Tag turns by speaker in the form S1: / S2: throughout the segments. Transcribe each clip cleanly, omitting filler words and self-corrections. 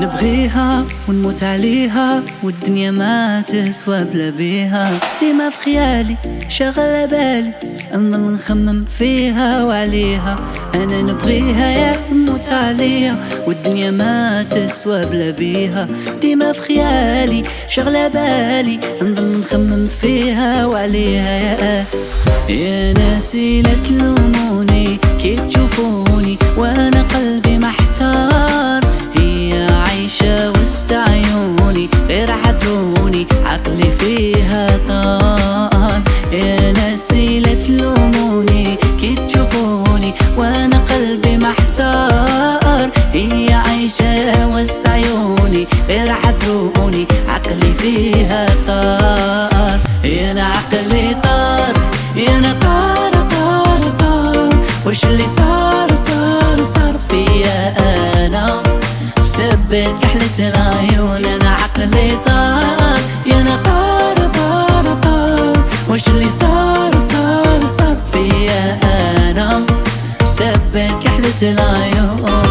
S1: نبغيها ونموت عليها والدنيا ما تسوى بلا بيها. ديما في خيالي شغلة بالي أما نخمم فيها وعليها. أنا نبغيها يا نموت عليها والدنيا ما تسوى بلا بيها. ديما في خيالي شغلة بالي أما نخمم فيها وعليها. يا ناسي لا تلوموني كي تشوفوني وانا قلبي محتار. هي عايشة وسط عيوني غير عذروني عقلي فيها طار. يا ناسي لا تلوموني كي تشوفوني وانا قلبي محتار. هي عايشة وسط عيوني غير عذروني عقلي فيها طار. يا انا عقلي طار يا انا طار طار طار. وش اللي صار فيا انا سبت كحلة العيون. انا عقلي طار يا انا طار طار طار. وش اللي صار فيا انا سبت كحلة العيون.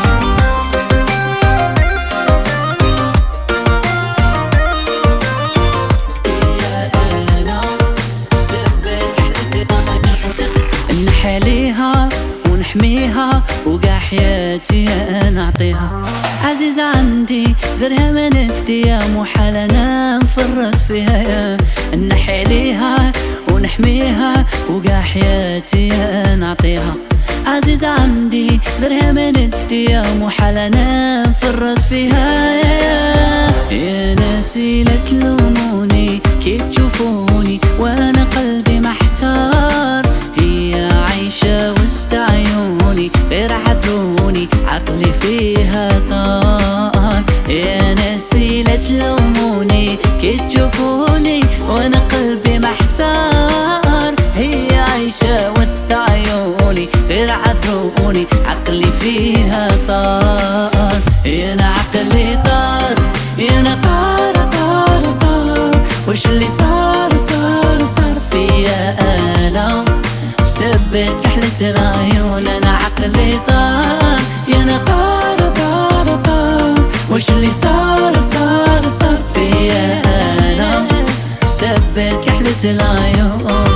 S1: نحليها ونحميها وقع حياتي نعطيها. عزيزة عندي غيرها ما نديها محال انا نفرط فيها. نحليها ونحميها وقع حياتي نعطيها. عزيزة عندي غيرها ما نديها محال انا نفرط فيها. يا ناسي لا تلوموني كي تشوفوني وانا قلبي محتار. هي عايشة وسط عيوني غير عذروني عقلي فيها طار. يا ناسي لا تلوموني كي تشوفوني وانا قلبي محتار. هي عايشة وسط عيوني غير عذروني عقلي فيها طار. يا انا عقلي طار يا انا طار طار طار. وش اللي صار فيا انا سبت كحلة العيون. انا عقلي طار يا انا طار طار طار. وش اللي صار فيا انا سبت كحلة العيون.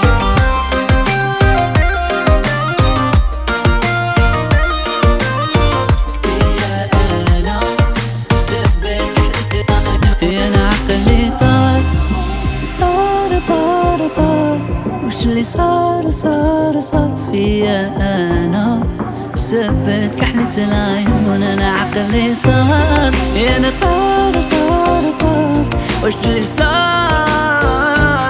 S1: يا انا عقلي طار طار طار طار. وش اللي صار فيا انا بسبت كحلة العيون. انا عقلي طار يا انا طار طار طار. وش اللي صار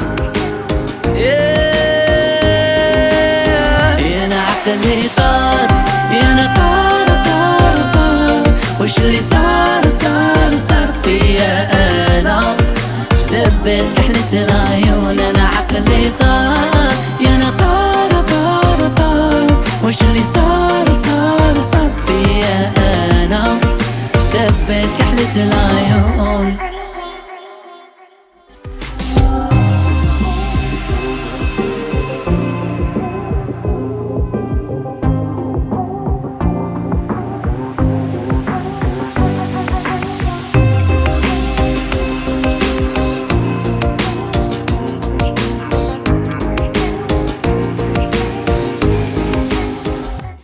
S1: يا انا عقلي طار يا انا طار طار طار. وش اللي صار فيا انا بسبت كحلة العيون. انا عقلي طار يا انا طار طار طار. وش اللي صار فيا انا بسبت كحلة العيون.